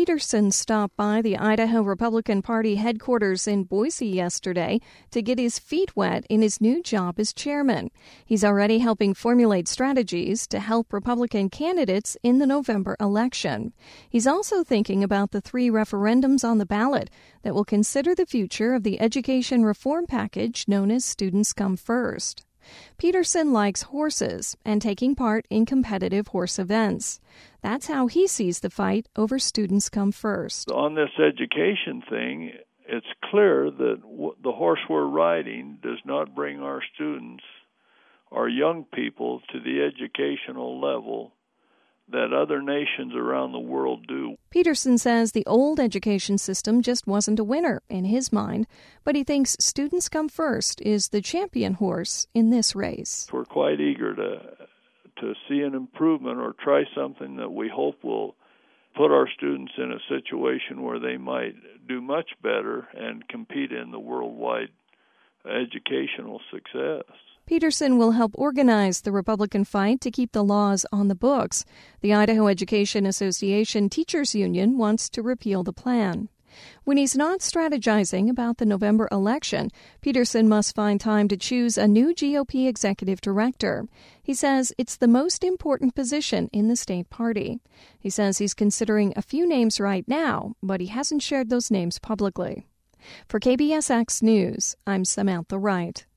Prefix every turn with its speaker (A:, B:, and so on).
A: Peterson stopped by the Idaho Republican Party headquarters in Boise yesterday to get his feet wet in his new job as chairman. He's already helping formulate strategies to help Republican candidates in the November election. He's also thinking about the 3 referendums on the ballot that will consider the future of the education reform package known as Students Come First. Peterson likes horses and taking part in competitive horse events. That's how he sees the fight over Students Come First.
B: On this education thing, it's clear that the horse we're riding does not bring our students, our young people, to the educational level that other nations around the world do.
A: Peterson says the old education system just wasn't a winner in his mind, but he thinks Students Come First is the champion horse in this race.
B: We're quite eager to see an improvement or try something that we hope will put our students in a situation where they might do much better and compete in the worldwide educational success.
A: Peterson will help organize the Republican fight to keep the laws on the books. The Idaho Education Association Teachers Union wants to repeal the plan. When he's not strategizing about the November election, Peterson must find time to choose a new GOP executive director. He says it's the most important position in the state party. He says he's considering a few names right now, but he hasn't shared those names publicly. For KBSX News, I'm Samantha Wright.